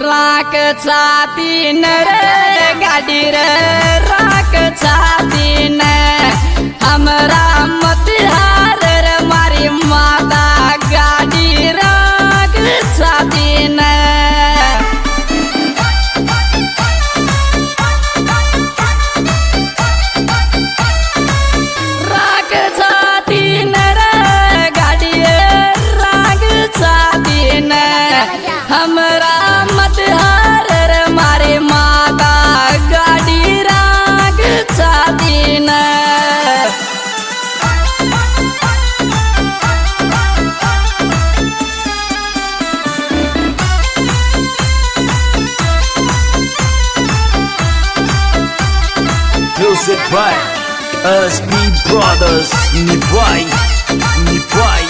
राख छाती न रे गाड़ी रे राख छाती न हमरा मत हार रे मारी माता गाड़ी राख छाती न राख छाती न रे गाड़ी राख छाती न हमरा मत हार रे मारे माता गाड़ी राग छाती न Music by SB Brothers. Nivai, Nivai.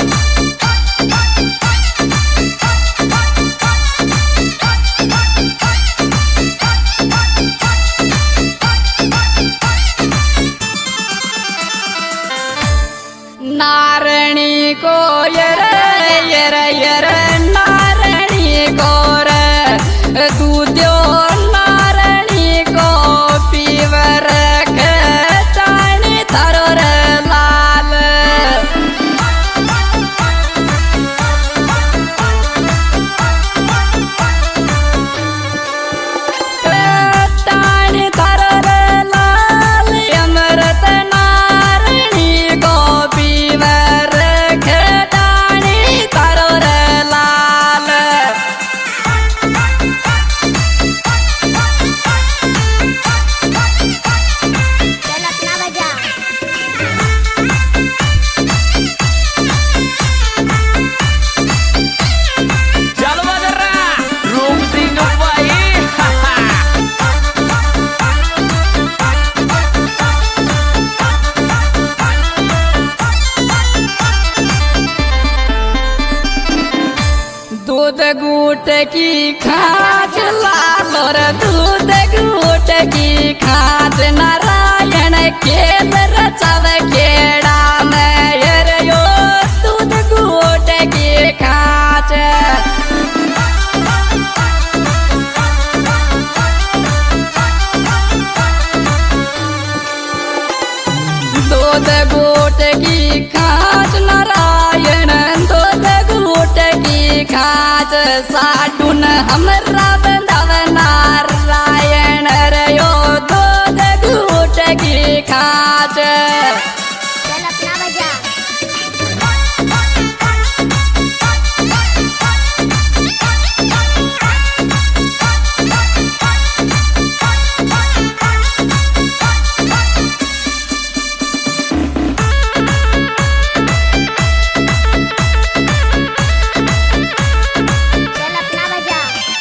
नारणी को यर यर यर नारणी को रे दूध्यो नारणी को पीवर टाणी थारो रे लाल टाणी थारो रे लाल अमृत नारणी को पीवर टाणी थारो रे लाल चल अपना बजा Chalo Madara, Room Sing Nivai. दूध गूट की खाच लाल रे दूध गूट की खाच नारायण खेल रचव खेड़ा में यर यो दूध गूट की खाच दूध गूट की खाच नारायण दूध गूट की खाच साडून हमरा बंधव नारायण रे यो दूध गूट की खाच चल अपना बजा चल अपना बजा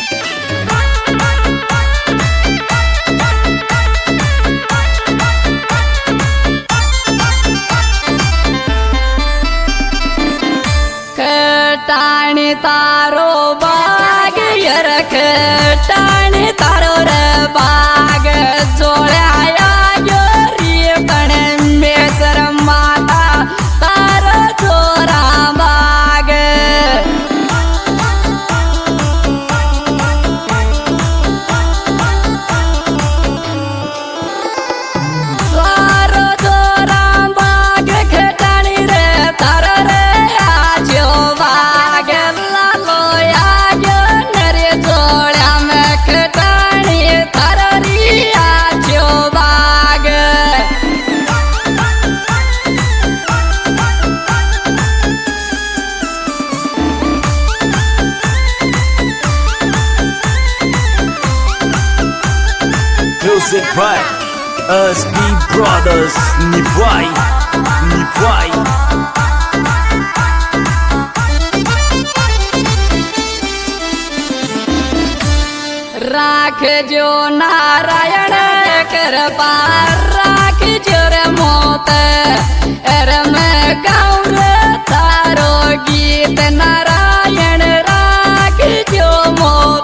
टाणी तारो बाग यरख टाणी तारो रे बाग जोळ्या योरी पण मेसर माता तारो चोरा बाग तारो चोरा बाग खटाणी रे तारो रे आजो बाग लालो आजो नरे जोळ्या में खटाणी तारो री आजो बाग Music by SB Brothers. Nivai, Nivai. राख जो नारायण कृपा राख जो रे मोत रम गौर तारो गीत नारायण राख जो मोत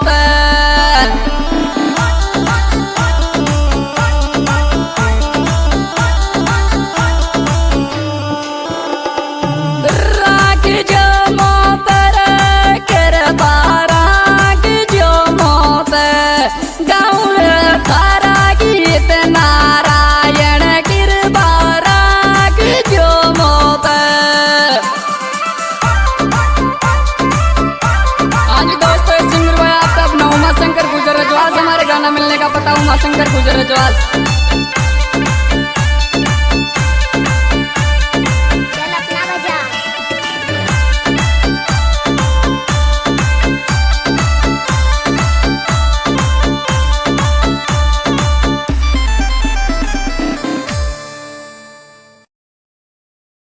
राख जो मोत रे कृपा राख जो मोत गाता उमाशंकर गुजर जवाल।